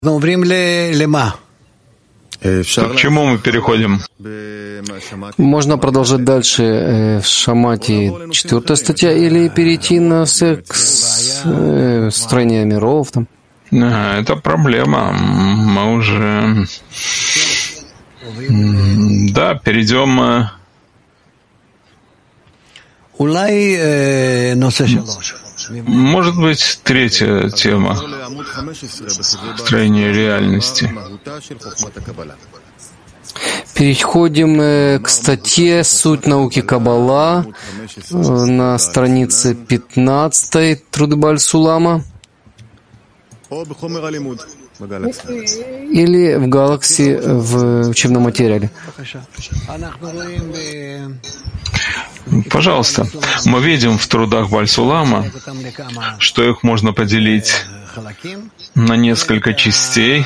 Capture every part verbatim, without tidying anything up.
Так к чему мы переходим? Можно продолжать дальше э, в Шамати четвертая статья или перейти на секс, э, строение миров там? А, это проблема. Мы уже... Да, перейдем... Может быть, третья тема — строение реальности. Переходим к статье «Суть науки Каббала» на странице пятнадцатой Труды Бааль-Сулама или в Галакси в учебном материале. Пожалуйста. Мы видим в трудах Бааль-Сулама, что их можно поделить на несколько частей.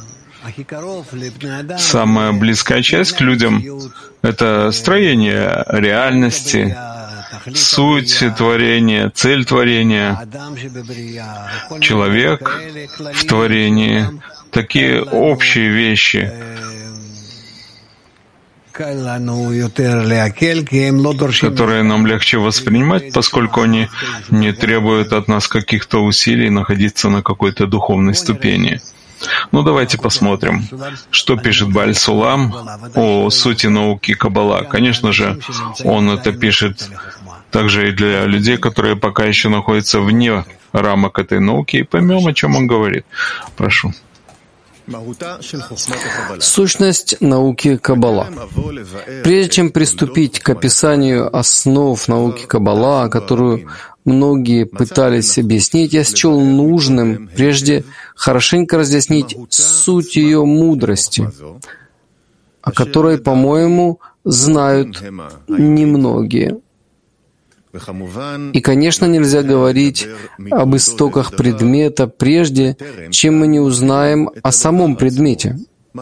Самая близкая часть к людям — это строение реальности, суть творения, цель творения, человек в творении, такие общие вещи, которые нам легче воспринимать, поскольку они не требуют от нас каких-то усилий находиться на какой-то духовной ступени. Ну, давайте посмотрим, что пишет Бааль-Сулам о сути науки Каббала. Конечно же, он это пишет также и для людей, которые пока еще находятся вне рамок этой науки, и поймем, о чем он говорит. Прошу. Сущность науки Каббала. Прежде чем приступить к описанию основ науки Каббала, которую многие пытались объяснить, я счел нужным прежде хорошенько разъяснить суть ее мудрости, о которой, по-моему, знают немногие. И, конечно, нельзя говорить об истоках предмета прежде, чем мы не узнаем о самом предмете.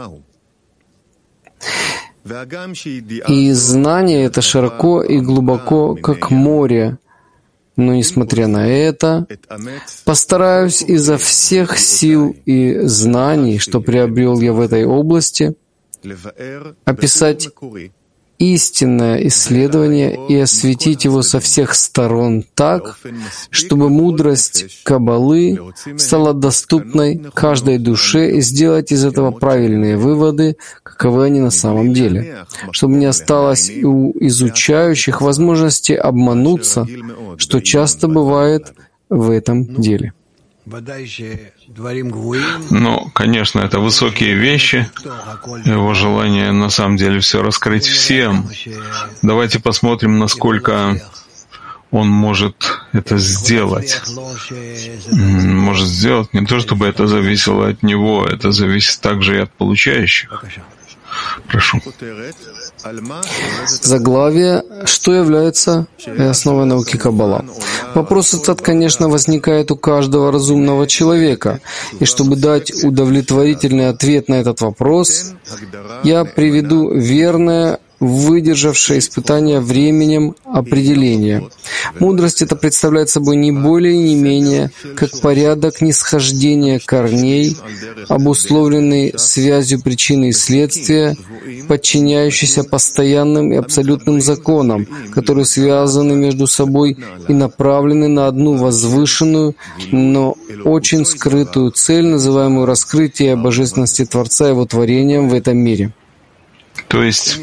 И знание это широко и глубоко, как море. Но, несмотря на это, постараюсь изо всех сил и знаний, что приобрел я в этой области, описать истинное исследование и осветить его со всех сторон так, чтобы мудрость Каббалы стала доступной каждой душе и сделать из этого правильные выводы, каковы они на самом деле, чтобы не осталось у изучающих возможности обмануться, что часто бывает в этом деле. Ну, конечно, это высокие вещи. Его желание на самом деле все раскрыть всем. Давайте посмотрим, насколько он может это сделать. Может сделать не то, чтобы это зависело от него, это зависит также и от получающих. Прошу. Заглавие «Что является основой науки Каббала?» Вопрос этот, конечно, возникает у каждого разумного человека. И чтобы дать удовлетворительный ответ на этот вопрос, я приведу верное, выдержавшее испытание временем определение. Мудрость это представляет собой не более и не менее, как порядок нисхождения корней, обусловленный связью причины и следствия, подчиняющийся постоянным и абсолютным законам, которые связаны между собой и направлены на одну возвышенную, но очень скрытую цель, называемую раскрытие божественности Творца и Его творением в этом мире. То есть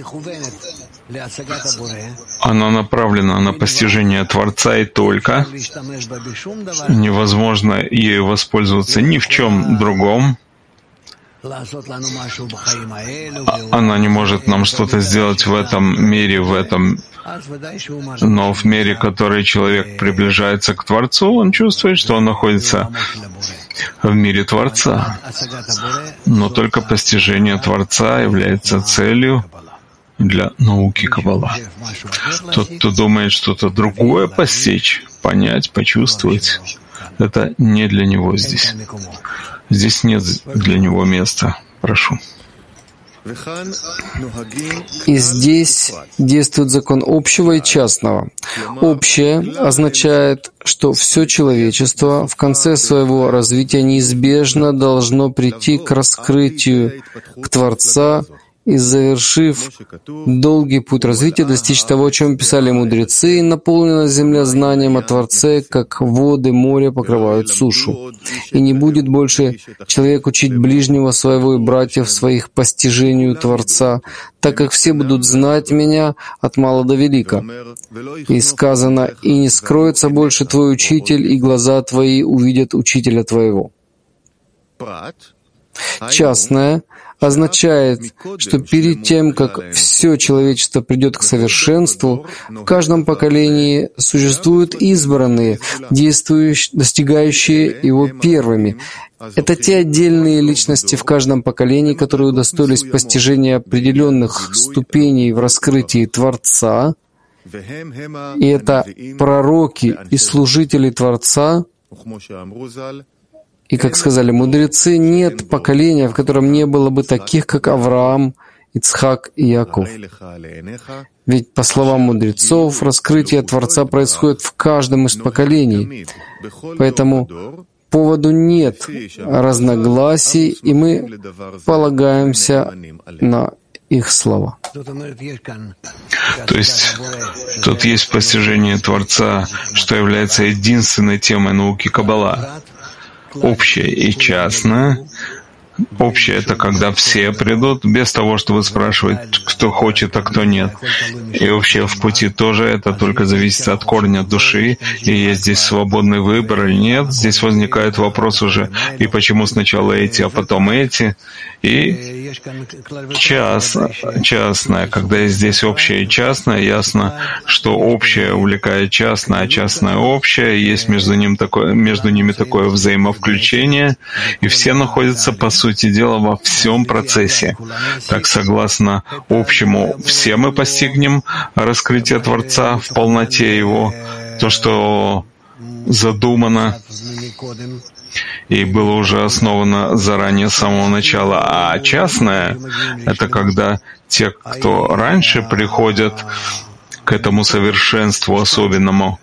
она направлена на постижение Творца и только. Невозможно ей воспользоваться ни в чем другом. Она не может нам что-то сделать в этом мире, в этом, но в мире, в который человек приближается к Творцу, он чувствует, что он находится в мире Творца. Но только постижение Творца является целью для науки Каббала. Тот, кто думает что-то другое постичь, понять, почувствовать, это не для него здесь. Здесь нет для него места. Прошу. И здесь действует закон общего и частного. Общее означает, что все человечество в конце своего развития неизбежно должно прийти к раскрытию, к Творца, и, завершив долгий путь развития, достичь того, о чем писали мудрецы, и наполнена земля знанием о Творце, как воды моря покрывают сушу. И не будет больше человек учить ближнего своего и братьев своих постижению Творца, так как все будут знать Меня от мала до велика. И сказано, и не скроется больше твой учитель, и глаза твои увидят учителя твоего. Частное означает, что перед тем, как все человечество придет к совершенству, в каждом поколении существуют избранные, действующие, достигающие его первыми. Это те отдельные личности в каждом поколении, которые удостоились постижения определенных ступеней в раскрытии Творца, и это пророки и служители Творца. И, как сказали мудрецы, нет поколения, в котором не было бы таких, как Авраам, Ицхак и Яков. Ведь, по словам мудрецов, раскрытие Творца происходит в каждом из поколений. Поэтому поводу нет разногласий, и мы полагаемся на их слова. То есть тут есть постижение Творца, что является единственной темой науки Каббала. Общее и частное. Общее — это когда все придут, без того, чтобы спрашивать, кто хочет, а кто нет. И общее в пути тоже, это только зависит от корня души, и есть здесь свободный выбор или нет. Здесь возникает вопрос уже, и почему сначала эти, а потом эти. И частно, частное, когда есть здесь общее и частное, ясно, что общее увлекает частное, а частное — общее, есть между, ним такое, между ними такое взаимовключение, и все находятся, по сути, сути дела, во всем процессе. Так, согласно общему, все мы постигнем раскрытие Творца в полноте Его, то, что задумано и было уже основано заранее с самого начала. А частное — это когда те, кто раньше приходят к этому совершенству особенному,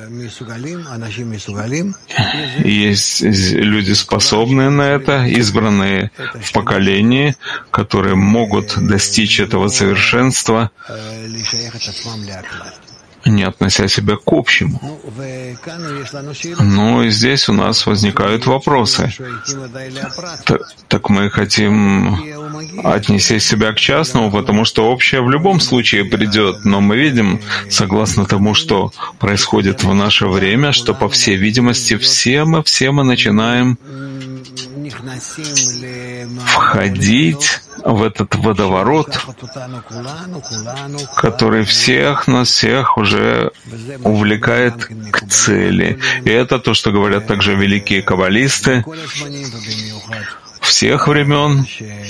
есть люди, способные на это, избранные в поколении, которые могут достичь этого совершенства, не относя себя к общему. Но и здесь у нас возникают вопросы. Так, так мы хотим отнести себя к частному, потому что общее в любом случае придет. Но мы видим, согласно тому, что происходит в наше время, что, по всей видимости, все мы, все мы начинаем входить в этот водоворот, который всех нас, всех уже увлекает к цели. И это то, что говорят также великие каббалисты всех времен,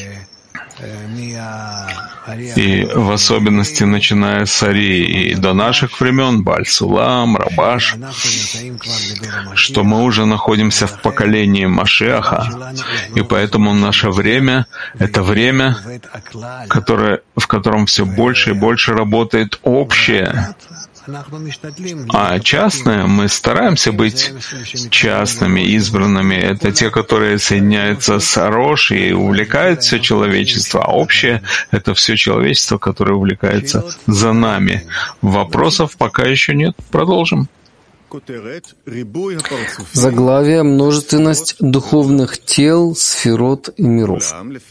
и в особенности начиная с Арии и до наших времен, Бааль-Сулам, Рабаш, что мы уже находимся в поколении Машиаха, и поэтому наше время — это время, которое, в котором все больше и больше работает общее. А частное, мы стараемся быть частными, избранными. Это те, которые соединяются с Рош и увлекают все человечество. А общее — это все человечество, которое увлекается за нами. Вопросов пока еще нет. Продолжим. Заглавие: множественность духовных тел, сферот и миров.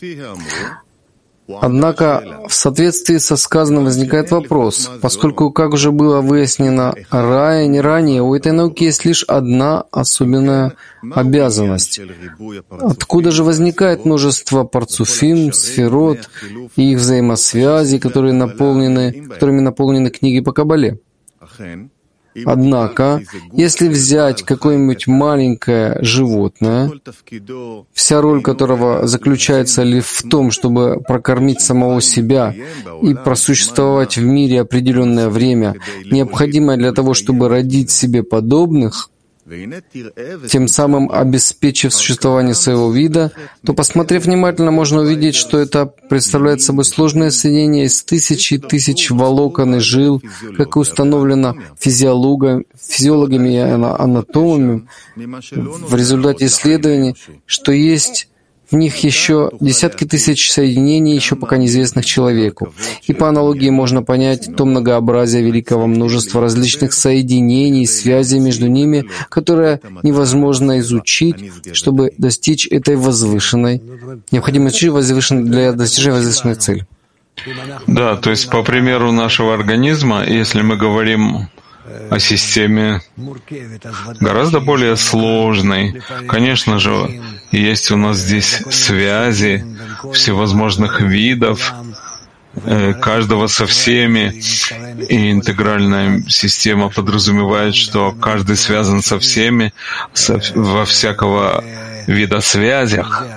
Однако, в соответствии со сказанным возникает вопрос, поскольку, как уже было выяснено ранее, ранее, у этой науки есть лишь одна особенная обязанность. Откуда же возникает множество парцуфим, сферот и их взаимосвязи, которые наполнены, которыми наполнены книги по Каббале? Однако, если взять какое-нибудь маленькое животное, вся роль которого заключается лишь в том, чтобы прокормить самого себя и просуществовать в мире определенное время, необходимое для того, чтобы родить себе подобных, тем самым обеспечив существование своего вида, то, посмотрев внимательно, можно увидеть, что это представляет собой сложное соединение из тысяч и тысяч волокон и жил, как и установлено физиологами, физиологами и анатомами в результате исследований, что есть в них еще десятки тысяч соединений, еще пока неизвестных человеку. И по аналогии можно понять то многообразие великого множества различных соединений и связей между ними, которое невозможно изучить, чтобы достичь этой возвышенной, необходимо изучить возвышенной для достижения возвышенной цели. Да, то есть по примеру нашего организма, если мы говорим о системе гораздо более сложной. Конечно же, есть у нас здесь связи всевозможных видов, каждого со всеми, и интегральная система подразумевает, что каждый связан со всеми со, во всякого вида связях.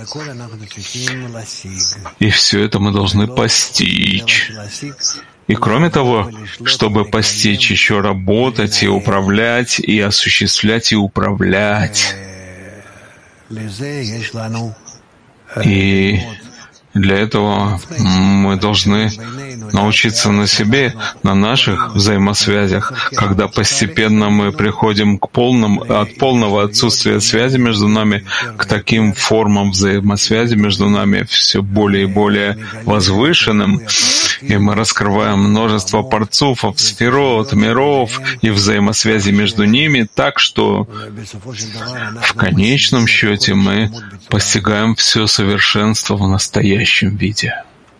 И все это мы должны постичь. И кроме того, чтобы постичь, еще работать и управлять, и осуществлять, и управлять. И для этого мы должны научиться на себе, на наших взаимосвязях, когда постепенно мы приходим к полному, от полного отсутствия связи между нами к таким формам взаимосвязи между нами все более и более возвышенным, и мы раскрываем множество парцуфов, сферот, миров и взаимосвязи между ними так, что в конечном счете мы постигаем все совершенство в настоящем виде.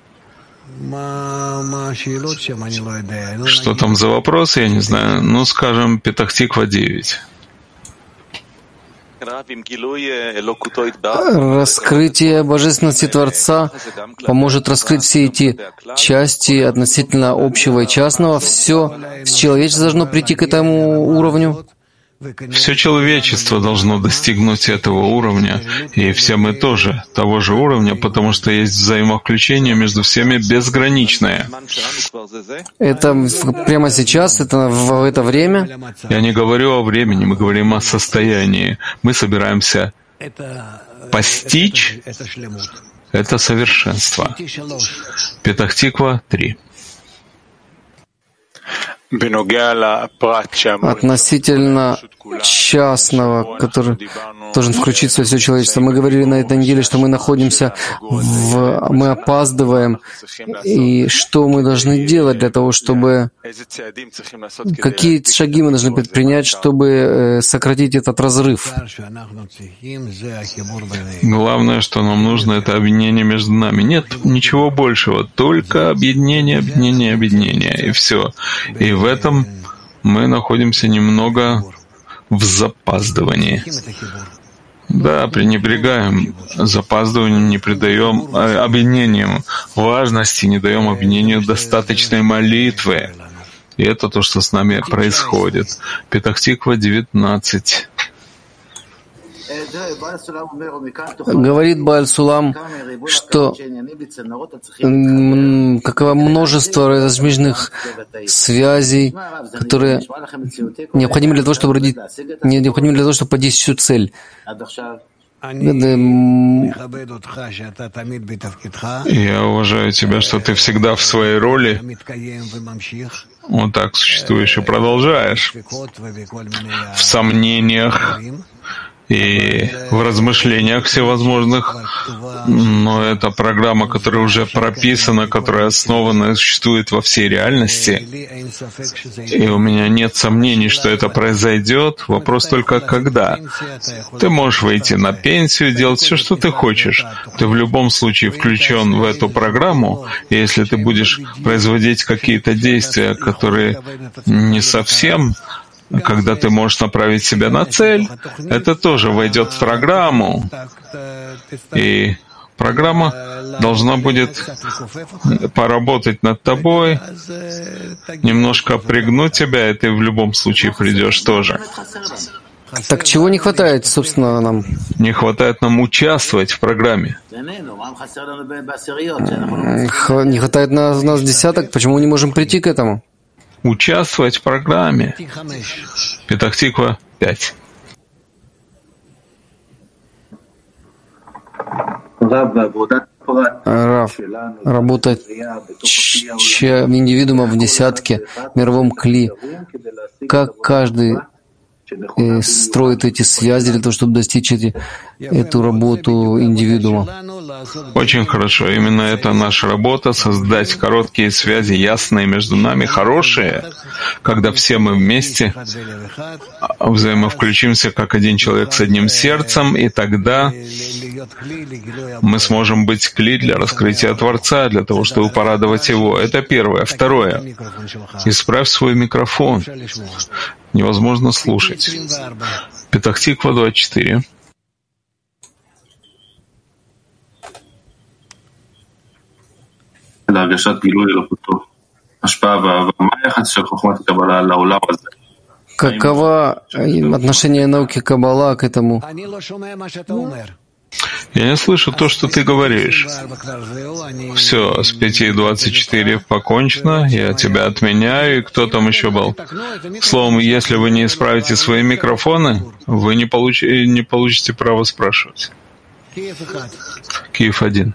Что там за вопросы, я не знаю. Ну, скажем, Петах-Тиква девять. Раскрытие божественности Творца поможет раскрыть все эти части относительно общего и частного. Все человечество должно прийти к этому уровню. Все человечество должно достигнуть этого уровня, и все мы тоже того же уровня, потому что есть взаимовключение между всеми безграничное. Это прямо сейчас, это в это время? Я не говорю о времени, мы говорим о состоянии. Мы собираемся постичь это совершенство. Петах-Тиква три. Относительно частного, который должен включиться во все человечество. Мы говорили на этой неделе, что мы находимся в... мы опаздываем, и что мы должны делать для того, чтобы... Какие шаги мы должны предпринять, чтобы сократить этот разрыв? Главное, что нам нужно, это объединение между нами. Нет ничего большего, только объединение, объединение, объединение, и все. И в этом мы находимся немного в запаздывании. Да, пренебрегаем запаздыванием, не придаем объединению важности, не даем объединению достаточной молитвы. И это то, что с нами происходит. Петах-Тиква девятнадцать. Говорит Бааль Сулам, что каково множество различных связей, которые необходимы для того, чтобы родить, необходимы для того, чтобы поднять всю цель. Я уважаю тебя, что ты всегда в своей роли, вот так существуешь и продолжаешь в сомнениях и в размышлениях всевозможных, но это программа, которая уже прописана, которая основана и существует во всей реальности. И у меня нет сомнений, что это произойдет. Вопрос только когда. Ты можешь выйти на пенсию, делать все, что ты хочешь. Ты в любом случае включен в эту программу, и если ты будешь производить какие-то действия, которые не совсем, когда ты можешь направить себя на цель, это тоже войдет в программу. И программа должна будет поработать над тобой, немножко пригнуть тебя, и ты в любом случае придешь тоже. Так чего не хватает, собственно, нам? Не хватает нам участвовать в программе. Не хватает нас, нас десяток, почему мы не можем прийти к этому? Участвовать в программе. Петах-Тиква пять. Рав, работа индивидуума в десятке, мировом кли, как каждый э, строит эти связи для того, чтобы достичь эти, эту работу индивидуума. Очень хорошо. Именно это наша работа — создать короткие связи, ясные между нами, хорошие, когда все мы вместе взаимовключимся как один человек с одним сердцем, и тогда мы сможем быть кли для раскрытия Творца, для того, чтобы порадовать Его. Это первое. Второе. Исправь свой микрофон. Невозможно слушать. Петах-Тиква, двадцать четыре. Каково отношение науки Каббала к этому? Я не слышу то, что ты говоришь. Все, с пяти двадцать четыре покончено, я тебя отменяю, и кто там еще был? Словом, если вы не исправите свои микрофоны, вы не, получ... не получите права спрашивать. Киев один.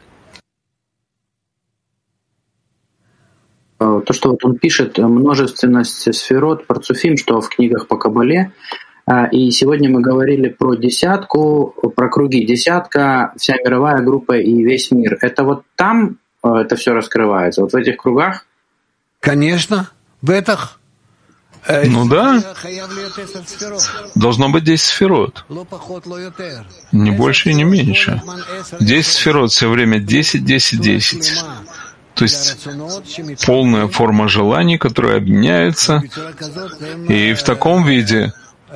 То, что вот он пишет, множественность сферот, парцуфим, что в книгах по Каббале. И сегодня мы говорили про десятку, про круги десятка, вся мировая группа и весь мир. Это вот там это все раскрывается, вот в этих кругах? Конечно, в этих. Ну да. Должно быть десять сферот. Не больше и не меньше. десять сферот все время десять, десять, десять. То есть полная форма желаний, которые объединяются. И в таком виде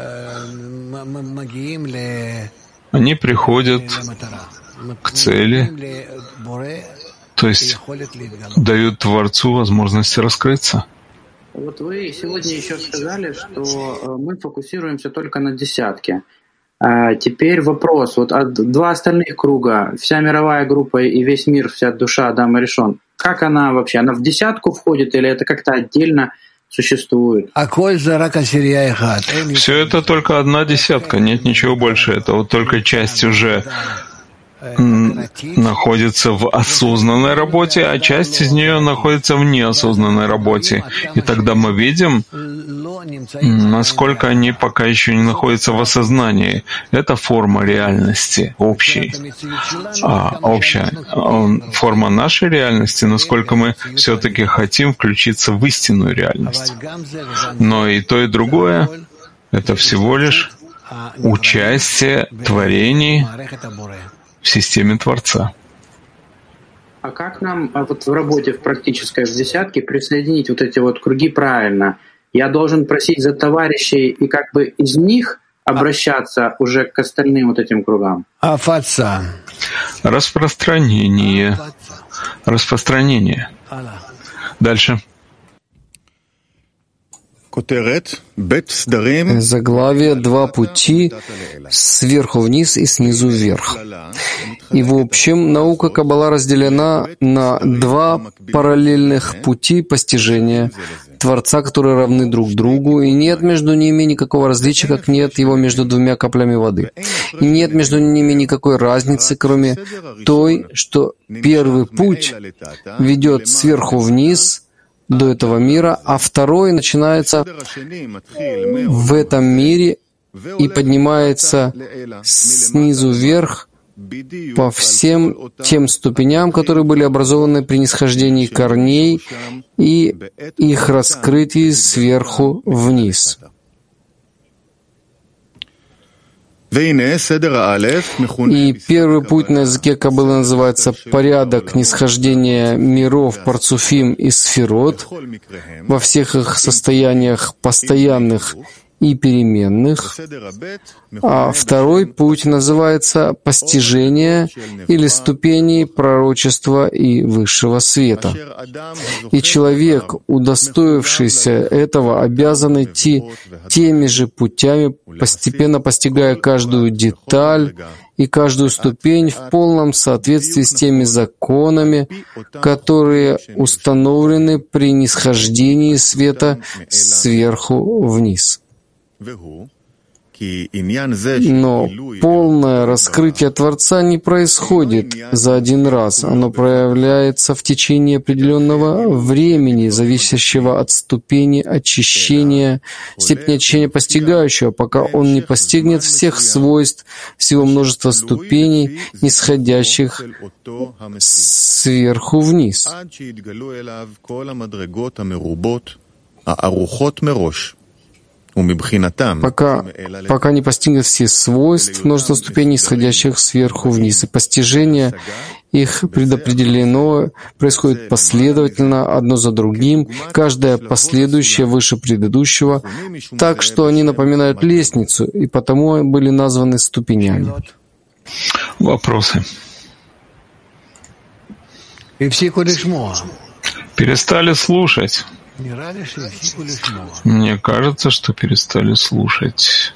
они приходят к цели, то есть дают Творцу возможность раскрыться. Вот вы сегодня еще сказали, что мы фокусируемся только на десятке. А теперь вопрос. Вот два остальных круга, вся мировая группа и весь мир, вся душа Адама Ришон, как она вообще? Она в десятку входит или это как-то отдельно существует? Все это только одна десятка, нет ничего больше. Это вот только часть уже находится в осознанной работе, а часть из нее находится в неосознанной работе. И тогда мы видим, насколько они пока еще не находятся в осознании. Это форма реальности общей. А общая форма нашей реальности, насколько мы все-таки хотим включиться в истинную реальность. Но и то, и другое — это всего лишь участие творений в системе Творца. А как нам вот в работе, в практической, в десятке присоединить вот эти вот круги правильно? Я должен просить за товарищей и как бы из них обращаться уже к остальным вот этим кругам? Распространение. Распространение. Дальше. Заглавие «Два пути» сверху вниз и снизу вверх. И в общем, наука Каббала разделена на два параллельных пути постижения Творца, которые равны друг другу, и нет между ними никакого различия, как нет его между двумя каплями воды. И нет между ними никакой разницы, кроме той, что первый путь ведет сверху вниз до этого мира, а второй начинается в этом мире и поднимается снизу вверх по всем тем ступеням, которые были образованы при нисхождении корней и их раскрытии сверху вниз. И первый путь на языке Каббалы называется «Порядок нисхождения миров, парцуфим и сферот» во всех их состояниях постоянных и переменных, а второй путь называется «Постижение» или «Ступени пророчества и высшего света». И человек, удостоившийся этого, обязан идти теми же путями, постепенно постигая каждую деталь и каждую ступень в полном соответствии с теми законами, которые установлены при нисхождении света сверху вниз. Но полное раскрытие Творца не происходит за один раз. Оно проявляется в течение определенного времени, зависящего от ступени очищения, степени очищения постигающего, пока он не постигнет всех свойств, всего множества ступеней, нисходящих сверху вниз. Пока, пока не постигнет все свойств, множество ступеней, исходящих сверху вниз. И постижение их предопределено, происходит последовательно, одно за другим, каждое последующее выше предыдущего, так что они напоминают лестницу, и потому были названы ступенями. Вопросы? Перестали слушать. Мне кажется, что перестали слушать.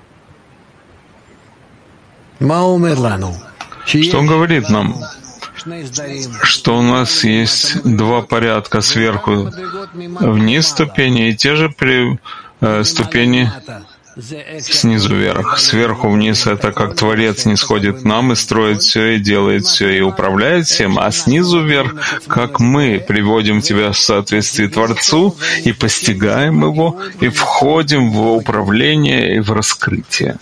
Что он говорит нам? Что у нас есть два порядка сверху вниз ступени и те же при, э, ступени снизу вверх. Сверху вниз — это как Творец нисходит к нам и строит все, и делает все, и управляет всем, а снизу вверх, как мы приводим тебя в соответствии Творцу и постигаем его, и входим в управление и в раскрытие.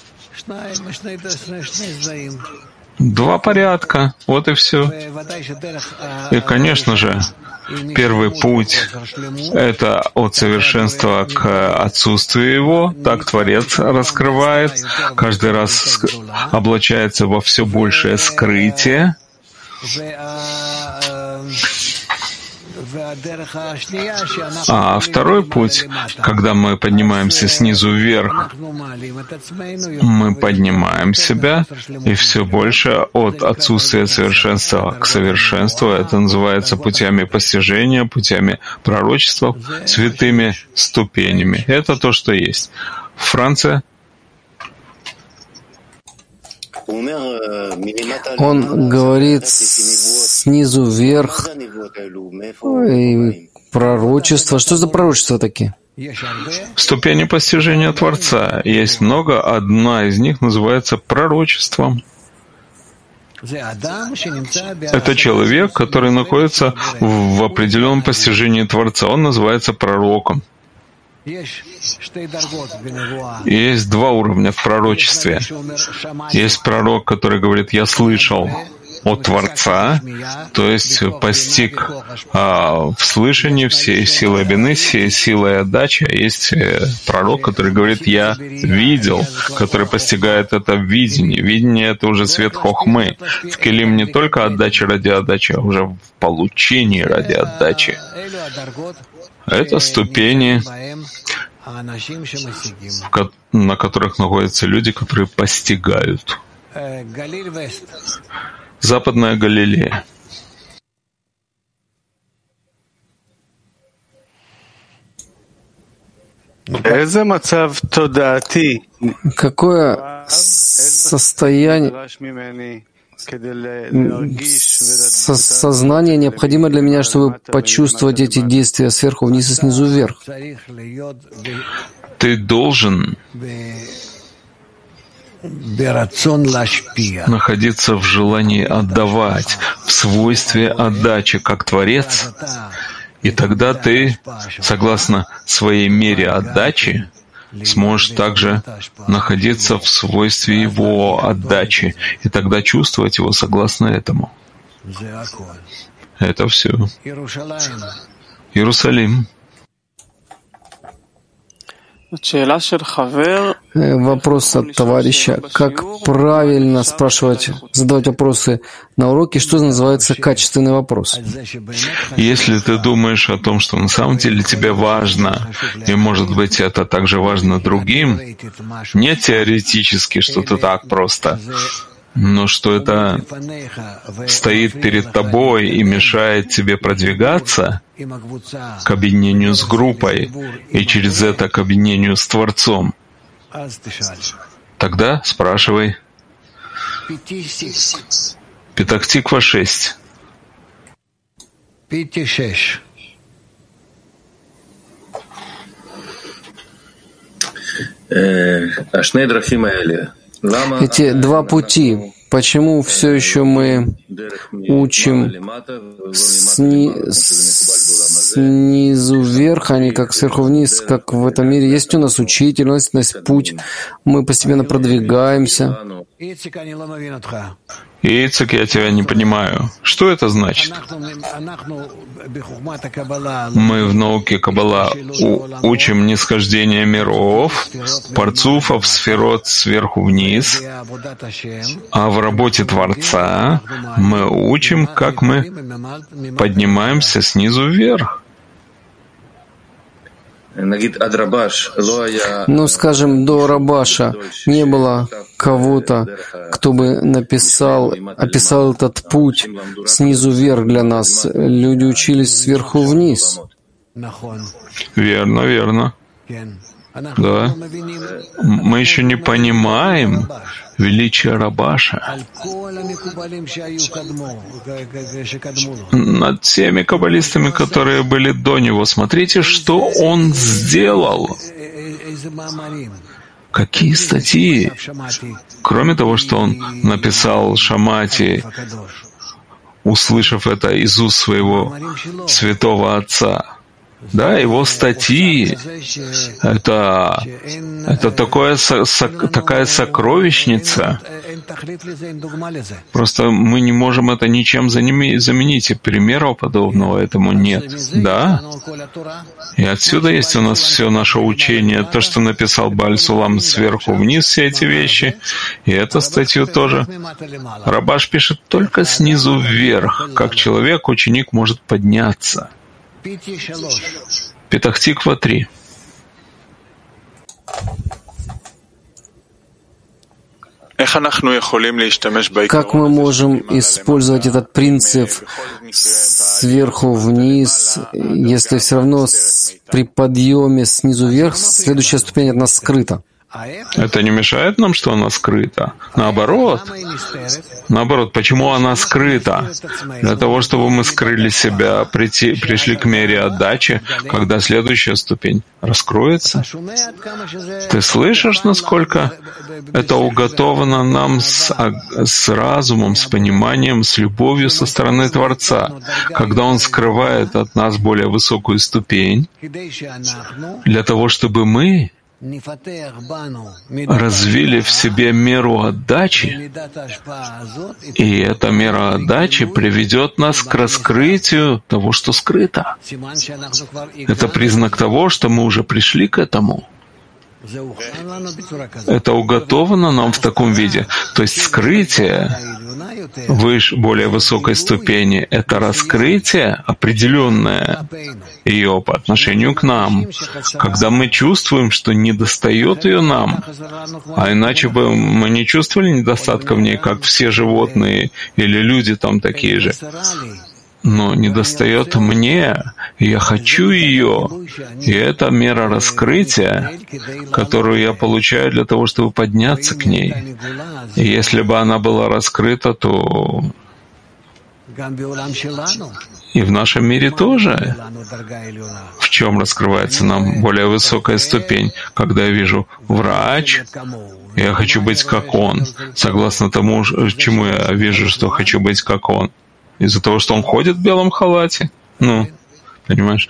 Два порядка, вот и все. И, конечно же, первый путь — это от совершенства к отсутствию его. Так Творец раскрывает, каждый раз облачается во все большее скрытие. А второй путь, когда мы поднимаемся снизу вверх, мы поднимаем себя, и все больше от отсутствия совершенства к совершенству. Это называется путями постижения, путями пророчества, святыми ступенями. Это то, что есть. Франция. Он говорит снизу вверх и пророчество. Что за пророчества такие? Ступени постижения Творца. Есть много, одна из них называется пророчеством. Это человек, который находится в определенном постижении Творца. Он называется пророком. Есть два уровня в пророчестве. Есть пророк, который говорит: «Я слышал от Творца», то есть постиг а, в слышании всей силой бины, всей силой отдачи. Есть пророк, который говорит: «Я видел», который постигает это в видении. Видение — это уже свет хохмы. В келим не только отдача ради отдачи, а уже в получении ради отдачи. Это ступени, на которых находятся люди, которые постигают. Западная Галилея. Какое состояние Со- сознание необходимо для меня, чтобы почувствовать эти действия сверху вниз и снизу вверх? Ты должен находиться в желании отдавать, в свойстве отдачи, как Творец, и тогда ты, согласно своей мере отдачи, сможешь также находиться в свойстве его отдачи, и тогда чувствовать его согласно этому. Это все. Иерусалим. Вопрос от товарища. Как правильно спрашивать, задавать вопросы на уроке? Что называется качественный вопрос? Если ты думаешь о том, что на самом деле тебе важно, и, может быть, это также важно другим, не теоретически, что ты так просто, но что это стоит перед тобой и мешает тебе продвигаться к объединению с группой и через это к объединению с Творцом, тогда спрашивай. Петах-Тиква шесть. Эти два пути, почему все еще мы учим сни... снизу вверх, а не как сверху вниз, как в этом мире? Есть у нас учитель, у нас есть путь, мы постепенно продвигаемся. Ицек, я тебя не понимаю. Что это значит? Мы в науке Каббала учим нисхождение миров, парцуфов, сферот сверху вниз, а в работе Творца мы учим, как мы поднимаемся снизу вверх. Ну, скажем, до Рабаша не было кого-то, кто бы написал, описал этот путь снизу вверх для нас. Люди учились сверху вниз. Верно, верно. Да. Мы еще не понимаем величие Рабаша над теми каббалистами, которые были до него. Смотрите, что он сделал. Какие статьи. Кроме того, что он написал Шамати, услышав это из уст своего святого отца. Да, его статьи — это, это такое, такая сокровищница. Просто мы не можем это ничем заменить, и примера подобного этому нет. Да? И отсюда есть у нас все наше учение, то, что написал Бааль Сулам сверху вниз, все эти вещи, и эту статью тоже. Рабаш пишет только снизу вверх, как человек, ученик может подняться. Петах Тиква три. Как мы можем использовать этот принцип сверху вниз, если все равно при подъеме снизу вверх следующая ступень от нас скрыта? Это не мешает нам, что она скрыта. Наоборот. Наоборот, почему она скрыта? Для того, чтобы мы скрыли себя, прийти, пришли к мере отдачи, когда следующая ступень раскроется. Ты слышишь, насколько это уготовано нам с, с разумом, с пониманием, с любовью со стороны Творца, когда Он скрывает от нас более высокую ступень, для того, чтобы мы развили в себе меру отдачи, и эта мера отдачи приведет нас к раскрытию того, что скрыто. Это признак того, что мы уже пришли к этому. Это уготовано нам в таком виде. То есть скрытие выше, более высокой ступени — это раскрытие, определенное ее по отношению к нам, когда мы чувствуем, что недостает ее нам, а иначе бы мы не чувствовали недостатка в ней, как все животные или люди там такие же. Но недостает мне, я хочу ее, и это мера раскрытия, которую я получаю для того, чтобы подняться к ней. И если бы она была раскрыта, то и в нашем мире тоже. В чем раскрывается нам более высокая ступень? Когда я вижу врач, я хочу быть как он, согласно тому, чему я вижу, что хочу быть как он. Из-за того, что он ходит в белом халате? Ну, понимаешь?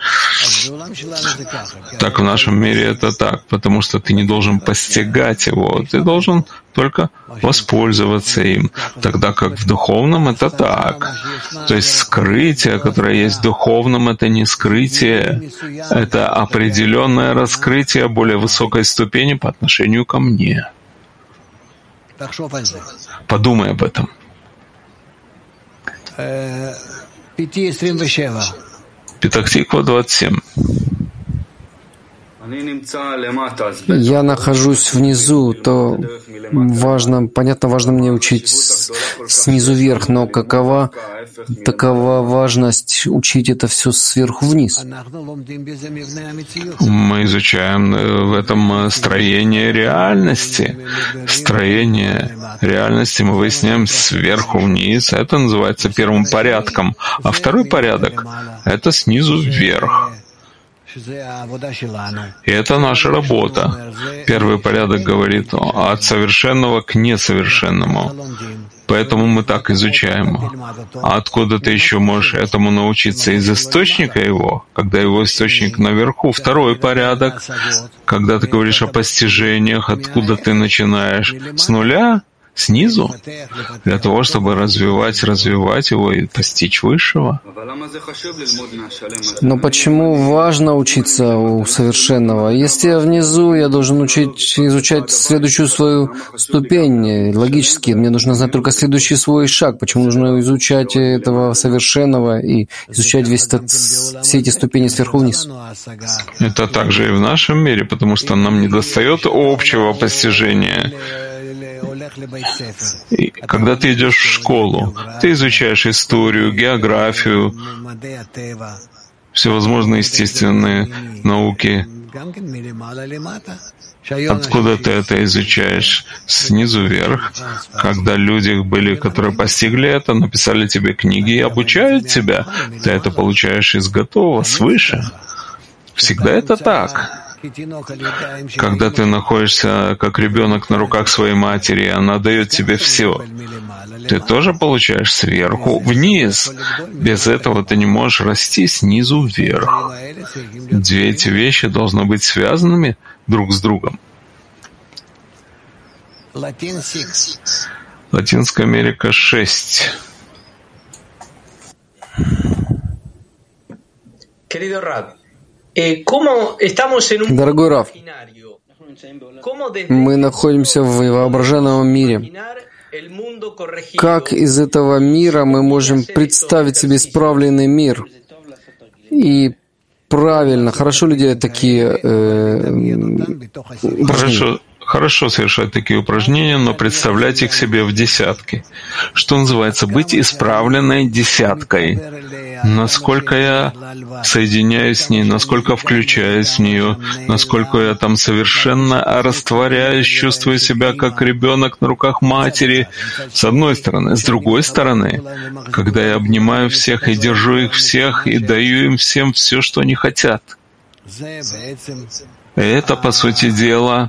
Так в нашем мире это так, потому что ты не должен постигать его, ты должен только воспользоваться им. Тогда как в духовном это так. То есть скрытие, которое есть в духовном, это не скрытие, это определенное раскрытие более высокой ступени по отношению ко мне. Подумай об этом. Петах Тиква двадцать семь. Я нахожусь внизу, то важно, понятно, важно мне учить с, снизу вверх, но какова такова важность учить это все сверху вниз? Мы изучаем в этом строение реальности. Строение реальности мы выясняем сверху вниз. Это называется первым порядком. А второй порядок — это снизу вверх. И это наша работа. Первый порядок говорит от совершенного к несовершенному. Поэтому мы так изучаем. А откуда ты еще можешь этому научиться? Из источника его, когда его источник наверху. Второй порядок, когда ты говоришь о постижениях, откуда ты начинаешь? С нуля? Снизу? Для того, чтобы развивать, развивать его и постичь высшего. Но почему важно учиться у совершенного? Если я внизу, я должен учить, изучать следующую свою ступень. Логически, мне нужно знать только следующий свой шаг. Почему нужно изучать этого совершенного и изучать весь этот, все эти ступени сверху вниз? Это также и в нашем мире, потому что нам недостает общего постижения. И когда ты идешь в школу, ты изучаешь историю, географию, всевозможные естественные науки. Откуда ты это изучаешь? Снизу вверх. Когда люди были, которые постигли это, написали тебе книги и обучают тебя, ты это получаешь из готового, свыше. Всегда это так. Когда ты находишься как ребенок на руках своей матери, она дает тебе все. Ты тоже получаешь сверху вниз. Без этого ты не можешь расти снизу вверх. Две эти вещи должны быть связанными друг с другом. Латинская Америка шесть. Дорогой Рав, мы находимся в воображаемом мире. Как из этого мира мы можем представить себе исправленный мир? И правильно, хорошо ли делать такие э, Хорошо. Хорошо совершать такие упражнения, но представлять их себе в десятке. Что называется быть исправленной десяткой. Насколько я соединяюсь с ней, насколько включаюсь в нее, насколько я там совершенно растворяюсь, чувствую себя как ребенок на руках матери, с одной стороны. С другой стороны, когда я обнимаю всех и держу их всех и даю им всем все, что они хотят. Это, по сути дела,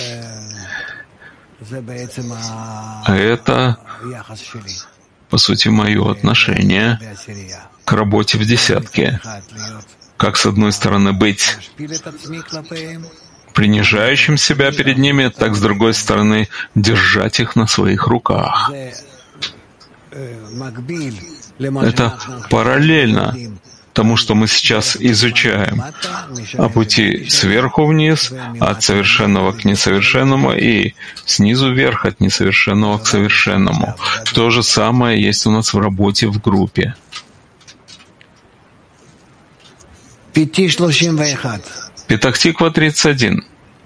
это, по сути, мое отношение к работе в десятке. Как, с одной стороны, быть принижающим себя перед ними, так, с другой стороны, держать их на своих руках. Это параллельно тому, что мы сейчас изучаем, о пути сверху вниз, от совершенного к несовершенному, и снизу вверх, от несовершенного к совершенному. То же самое есть у нас в работе в группе. Петах Тиква тридцать один.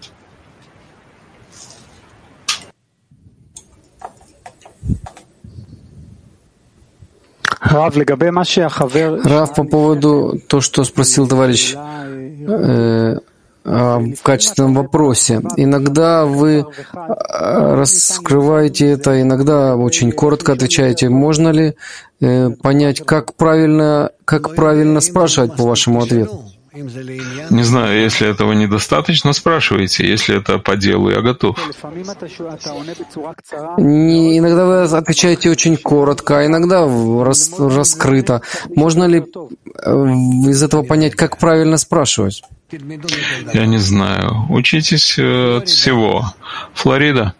Рав, по поводу того, что спросил товарищ э, в качественном вопросе. Иногда вы раскрываете это, иногда очень коротко отвечаете. Можно ли э, понять, как правильно, как правильно спрашивать по вашему ответу? Не знаю, если этого недостаточно, спрашивайте. Если это по делу, я готов. Не, иногда вы отвечаете очень коротко, а иногда рас, раскрыто. Можно ли из этого понять, как правильно спрашивать? Я не знаю. Учитесь от всего. Флорида.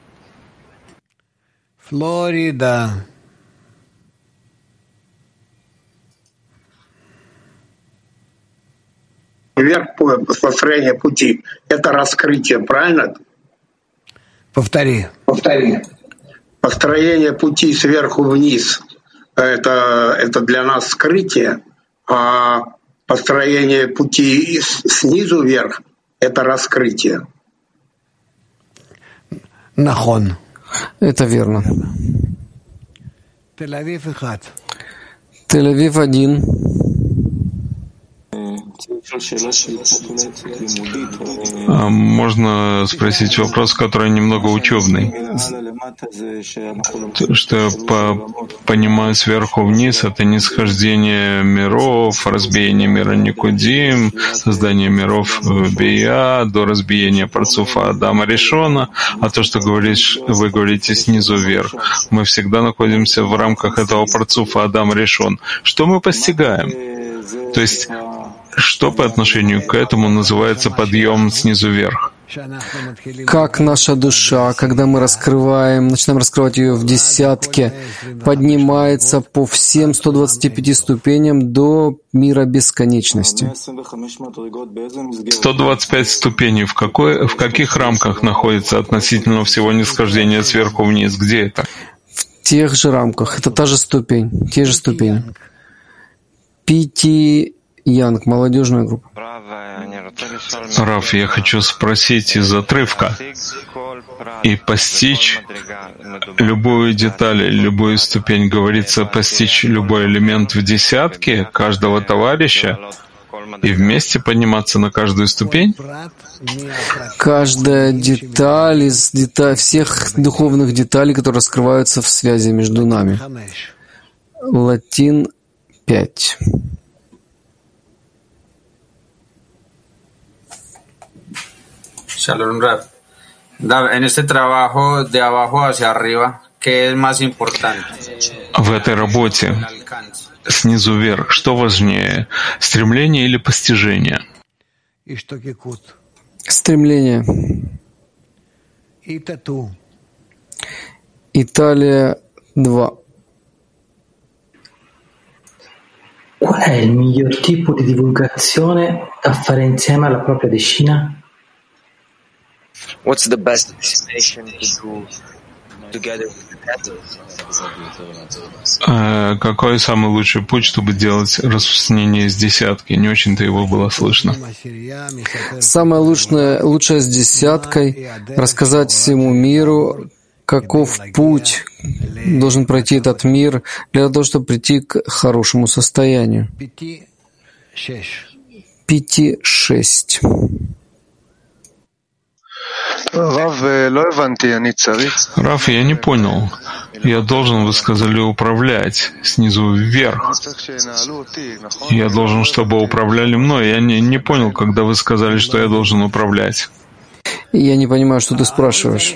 Флорида. Вверх построение пути — это раскрытие, правильно? Повтори. Повтори. Построение пути сверху вниз — это, это для нас скрытие, а построение пути снизу вверх — это раскрытие. Нахон. Это верно. Тель-Авив один. Тель-Авив один. Можно спросить вопрос, который немного учебный. Что я по понимаю сверху вниз, это нисхождение миров, разбиение мира Никудим, создание миров Бия, до разбиения парцуфа Адама Ришона, а то, что говоришь, вы говорите снизу вверх, мы всегда находимся в рамках этого парцуфа Адам Ришон. Что мы постигаем? То есть, что по отношению к этому называется подъем снизу вверх? Как наша душа, когда мы раскрываем, начинаем раскрывать ее в десятке, поднимается по всем ста двадцати пяти ступеням до мира бесконечности. сто двадцать пять ступеней. В, какой, в каких рамках находится относительно всего нисхождения сверху вниз? Где это? В тех же рамках. Это та же ступень, те же ступени. Пяти Янг, молодежная группа. Раф, я хочу спросить из отрывка и постичь любую деталь, любую ступень. Говорится, постичь любой элемент в десятке каждого товарища и вместе подниматься на каждую ступень? Каждая деталь из деталь, всех духовных деталей, которые раскрываются в связи между нами. Латин пять. Shalom Rab. En este trabajo de abajo hacia arriba, ¿qué es más importante? В этой работе снизу вверх, что важнее, стремление или постижение? Стремление. Италия два. Qual è il miglior tipo di divulgazione da fare insieme alla propria decina? What's the best destination to do together with the uh, Какой самый лучший путь, чтобы делать распространение из десятки? Не очень-то его было слышно. Самое лучшее, лучшее с десяткой — рассказать всему миру, каков путь должен пройти этот мир для того, чтобы прийти к хорошему состоянию. Пяти-шесть. Раф, я не понял. Я должен, вы сказали, управлять снизу вверх. Я должен, чтобы управляли мной. Я не, не понял, когда вы сказали, что я должен управлять. Я не понимаю, что ты спрашиваешь.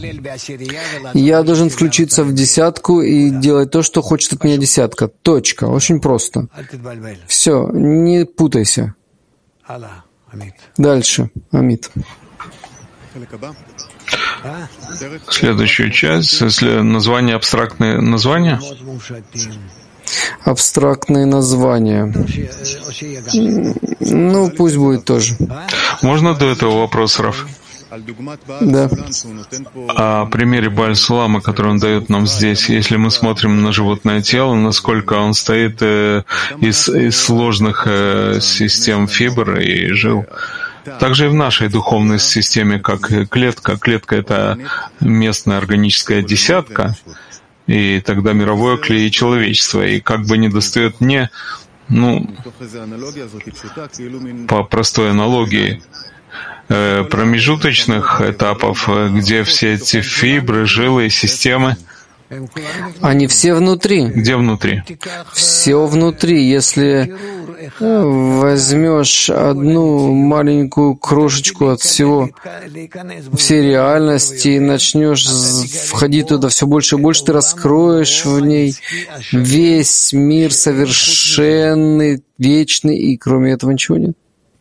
Я должен включиться в десятку и делать то, что хочет от меня десятка. Точка. Очень просто. Все, не путайся. Дальше. Амит. Следующую часть, если название абстрактные названия? Абстрактные названия. Ну, пусть будет тоже. Можно до этого вопрос, Раф? Да. О примере Бааль-Сулама, который он дает нам здесь, если мы смотрим на животное тело, насколько он стоит э, из, из сложных э, систем фибр и жил. Также и в нашей духовной системе, как клетка. Клетка — это местная органическая десятка, и тогда мировое клей человечества. И как бы недостает мне, ну, по простой аналогии, промежуточных этапов, где все эти фибры, жилы и системы. Они все внутри. Где внутри? Все внутри. Если возьмешь одну маленькую крошечку от всего, всей реальности, и начнешь входить туда все больше и больше, ты раскроешь в ней весь мир совершенный, вечный, и кроме этого ничего нет.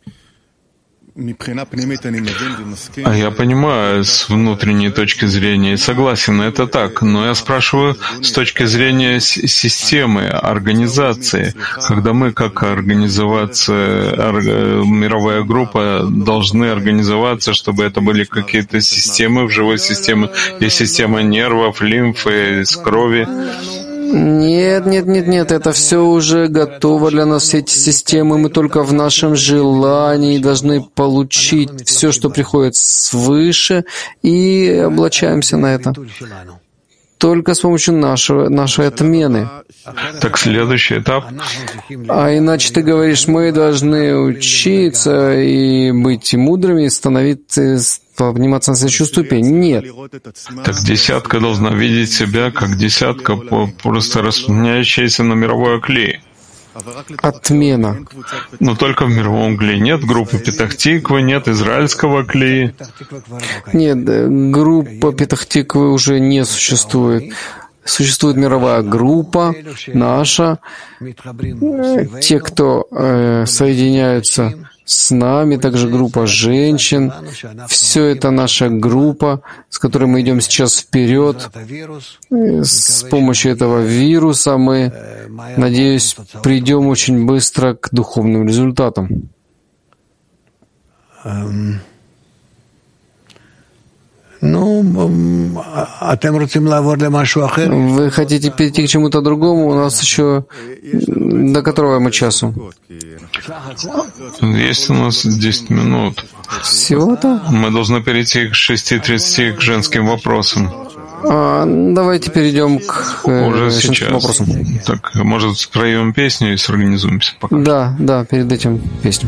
А я понимаю с внутренней точки зрения и согласен, это так, но я спрашиваю с точки зрения системы, организации, когда мы как организация, мировая группа должны организоваться, чтобы это были какие-то системы в живой системе, есть система нервов, лимфы, крови. Нет, нет, нет, нет, это все уже готово для нас, все эти системы. Мы только в нашем желании должны получить все, что приходит свыше, и облачаемся на это. только с помощью нашего, нашей отмены. Так следующий этап. А иначе ты говоришь, мы должны учиться и быть мудрыми, и становиться, подниматься на следующую ступень. Нет. Так десятка должна видеть себя как десятка, просто распространяющаяся на мировой клей. Отмена. Но только в мировом клее. Нет группы Петах-Тиквы, нет израильского клея. Нет, группа Петах-Тиквы уже не существует. Существует мировая группа, наша, те, кто э, соединяются с нами, также группа женщин. Все это наша группа, с которой мы идем сейчас вперед. С помощью этого вируса мы, надеюсь, придем очень быстро к духовным результатам. Вы хотите перейти к чему-то другому? У нас еще до которого мы часу? Есть у нас десять минут. Всего-то? Мы должны перейти к шести тридцати к женским вопросам. А, давайте перейдем к э, Уже женским сейчас. вопросам. Так, может, споем песню и сорганизуемся пока? Да, да, перед этим песню.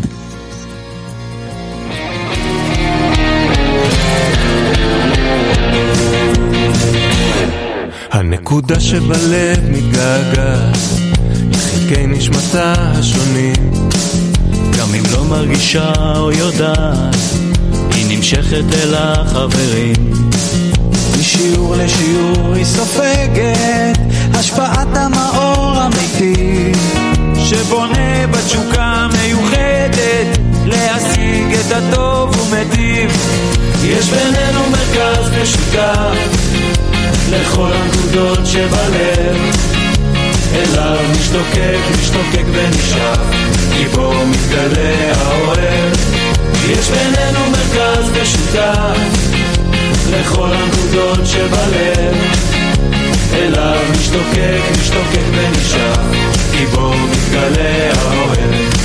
הנקודה שבלב מתגעגעת לחלקי נשמתה השונים, גם אם לא מרגישה או יודעת, היא נמשכת אל החברים. משיעור לשיעור היא סופגת השפעת המאור אמיתי, שבונה בתשוקה מיוחדת להשיג את הטוב ומטיב. יש בינינו מרכז משותף לכל הנקודות שבלב, אליו משתוקק, משתוקק ונשאף, כי בו מתגלה האוהב. יש בינינו מרכז משותף לכל הנקודות שבלב, אליו משתוקק, משתוקק ונשאף, כי בו מתגלה האוהב.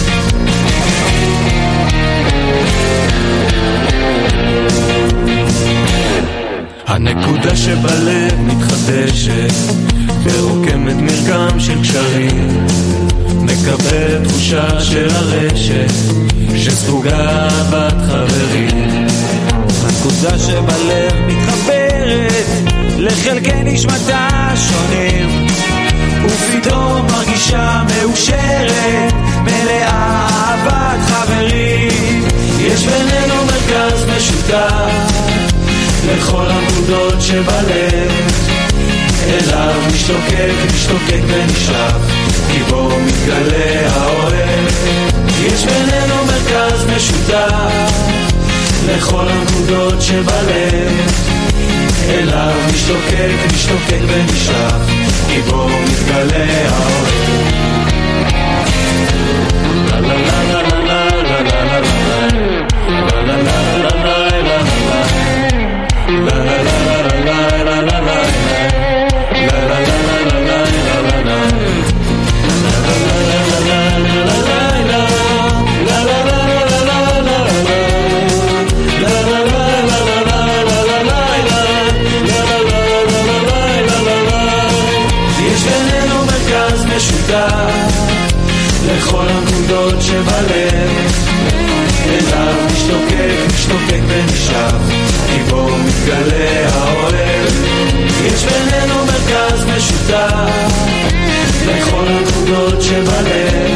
הנקודה שבלב מתחדשת ורוקמת מרקם של קשרים, מקבל תחושה של הרשת שספוגה בת חברים. הנקודה שבלב מתחברת לחלקי נשמתה שונים, ופתאום מרגישה מאושרת מלאה אהבת חברים. יש בינינו מרכז משותף לכל הנקודות שבלב, אליו משתוקק, משתוקק ונשאף, כי בו מתגלה האוהב. יש בינינו מרכז משותף לכל הנקודות שבלב, אליו משתוקק, משתוקק ונשאף, כי בו מתגלה האוהב. לה לה לה לה לה לה לה לה לה לה לה לה לה לה La la la la la la la la la la la la la la la יש בינינו מרכז משותף לכל הנקודות שבלב, אליו משתוקק, משתוקק ונשאף, כי בו מתגלה האוהב. יש בינינו מרכז משותף לכל הנקודות שבלב,